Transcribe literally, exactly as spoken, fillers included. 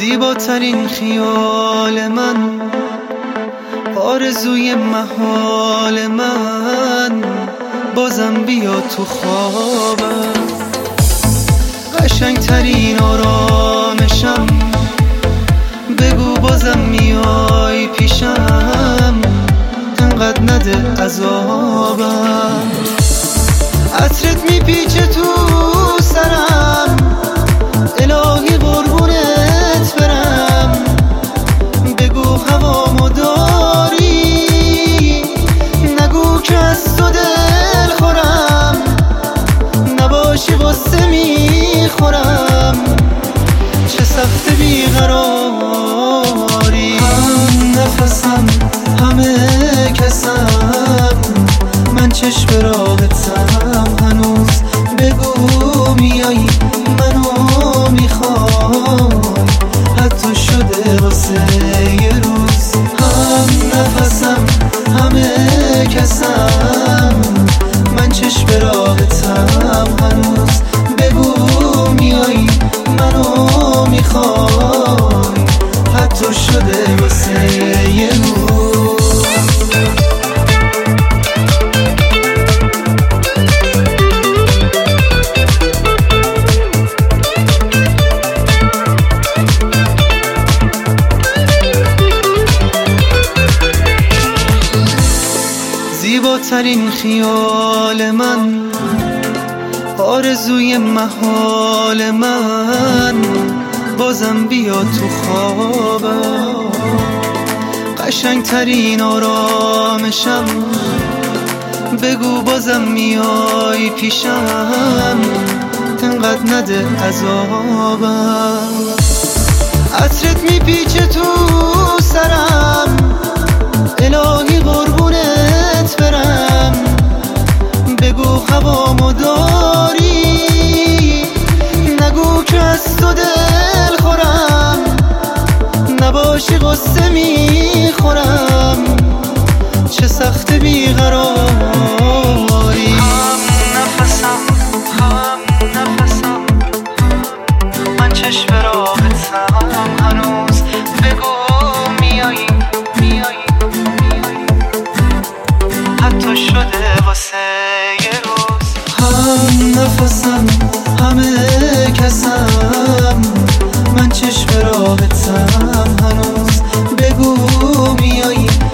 زیباترین خیال من، آرزوی محال من، بازم بیا تو خوابم. قشنگترین آرامشم، بگو بازم میای پیشم، انقدر نده عذابم. عطرت میپیچه تو سرم، الهی قربونت برم. بگو هوامو داری، نگو که از تو دل خورم، نباشی غصه میخورم. چه سخت بیقراری، هم نفسم همه کسم، من چشم راحتم هنوز. بگو میایی منو میخوای، حتی شده واسه یه روز. هم نفسم همه کسم، من چشم راحتم هنوز. بگو میایی منو میخوای، حتی شده واسه یه روز. زیباترین خیال من، آرزوی محال من، بازم بیا تو خوابم. قشنگترین آرامشم، بگو بازم میای پیشم، انقدر نده عذابم. عطرت میپیچه تو سرم، الهی قربونت برم. بگو هوامو داری، نگو که از تو دل خورم، نباشی غصه میخورم. چه سخت بیقراری، هم نفسم هم نفسم، من چشم راحتم هنوز. بگو میایی میایی میایی، حتی شده واسه یه روز. هم نفسم همه کسم، من چشم راحتم هنوز. بگو میایی